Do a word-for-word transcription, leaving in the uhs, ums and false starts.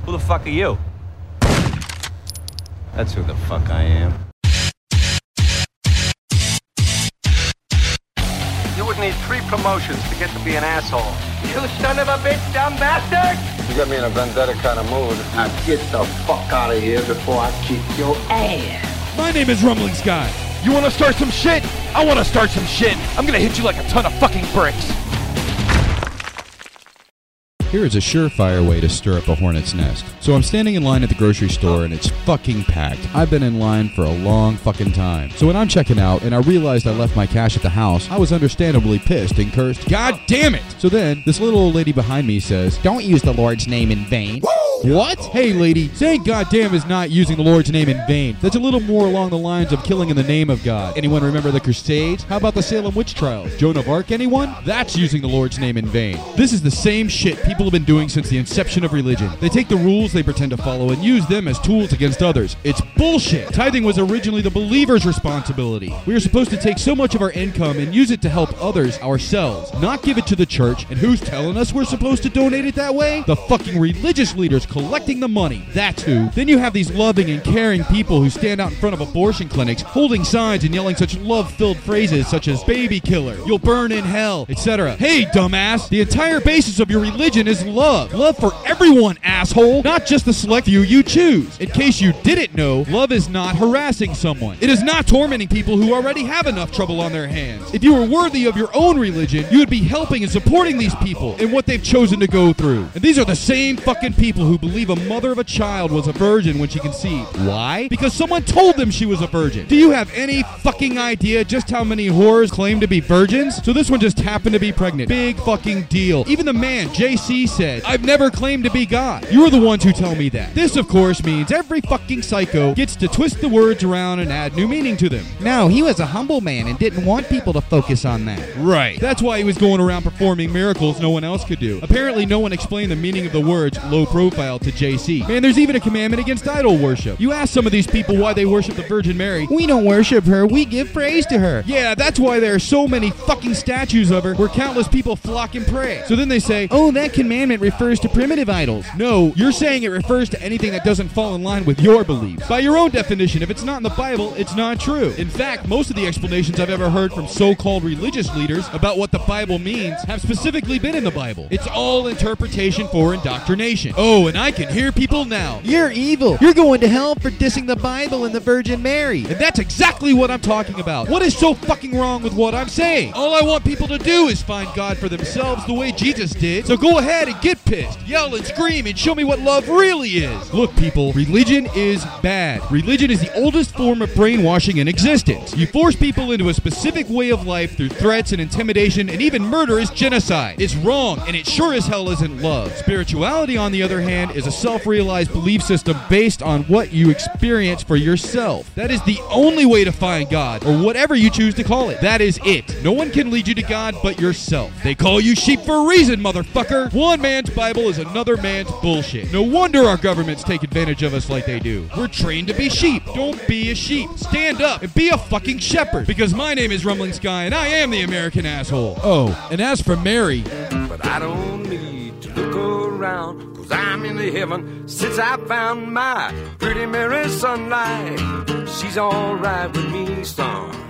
Who the fuck are you? That's who the fuck I am. You would need three promotions to get to be an asshole. You son of a bitch, dumb bastard! You got me in a vendetta kind of mood. Now get the fuck out of here before I kick your ass. My name is Rumbling Sky. You want to start some shit? I want to start some shit. I'm going to hit you like a ton of fucking bricks. Here is a surefire way to stir up a hornet's nest. So I'm standing in line at the grocery store and it's fucking packed. I've been in line for a long fucking time. So when I'm checking out and I realized I left my cash at the house, I was understandably pissed and cursed, God damn it! So then, this little old lady behind me says, don't use the Lord's name in vain. What? Hey lady, saying goddamn is not using the Lord's name in vain. That's a little more along the lines of killing in the name of God. Anyone remember the Crusades? How about the Salem witch trials? Joan of Arc, anyone? That's using the Lord's name in vain. This is the same shit people have been doing since the inception of religion. They take the rules they pretend to follow and use them as tools against others. It's bullshit. Tithing was originally the believer's responsibility. We are supposed to take so much of our income and use it to help others ourselves, not give it to the church. And who's telling us we're supposed to donate it that way? The fucking religious leaders collecting the money. That's who. Then you have these loving and caring people who stand out in front of abortion clinics holding signs and yelling such love-filled phrases such as baby killer, you'll burn in hell, et cetera. Hey, dumbass, the entire basis of your religion is love. Love for everyone, asshole, not just the select few you choose. In case you didn't know, love is not harassing someone. It is not tormenting people who already have enough trouble on their hands. If you were worthy of your own religion, you would be helping and supporting these people in what they've chosen to go through. And these are the same fucking people who believe a mother of a child was a virgin when she conceived. Why? Because someone told them she was a virgin. Do you have any fucking idea just how many whores claim to be virgins? So this one just happened to be pregnant. Big fucking deal. Even the man, J C, said, I've never claimed to be God. You're the ones who tell me that. This, of course, means every fucking psycho gets to twist the words around and add new meaning to them. No, he was a humble man and didn't want people to focus on that. Right. That's why he was going around performing miracles no one else could do. Apparently, no one explained the meaning of the words low profile to J C. Man, there's even a commandment against idol worship. You ask some of these people why they worship the Virgin Mary. We don't worship her, we give praise to her. Yeah, that's why there are so many fucking statues of her where countless people flock and pray. So then they say, oh, that commandment refers to primitive idols. No, you're saying it refers to anything that doesn't fall in line with your beliefs. By your own definition, if it's not in the Bible, it's not true. In fact, most of the explanations I've ever heard from so-called religious leaders about what the Bible means have specifically been in the Bible. It's all interpretation for indoctrination. Oh, and I can hear people now. You're evil. You're going to hell for dissing the Bible and the Virgin Mary. And that's exactly what I'm talking about. What is so fucking wrong with what I'm saying? All I want people to do is find God for themselves the way Jesus did. So go ahead and get pissed, yell and scream, and show me what love really is. Look, people, religion is bad. Religion is the oldest form of brainwashing in existence. You force people into a specific way of life through threats and intimidation, and even murder is genocide. It's wrong, and it sure as hell isn't love. Spirituality, on the other hand, is a self-realized belief system based on what you experience for yourself. That is the only way to find God, or whatever you choose to call it. That is it. No one can lead you to God but yourself. They call you sheep for a reason, motherfucker. One man's Bible is another man's bullshit. No wonder our governments take advantage of us like they do. We're trained to be sheep. Don't be a sheep. Stand up and be a fucking shepherd. Because my name is Rumbling Sky and I am the American asshole. Oh, and as for Mary... But I don't need to look around, cause I'm in the heaven since I found my pretty Mary Sunlight. She's alright with me, son.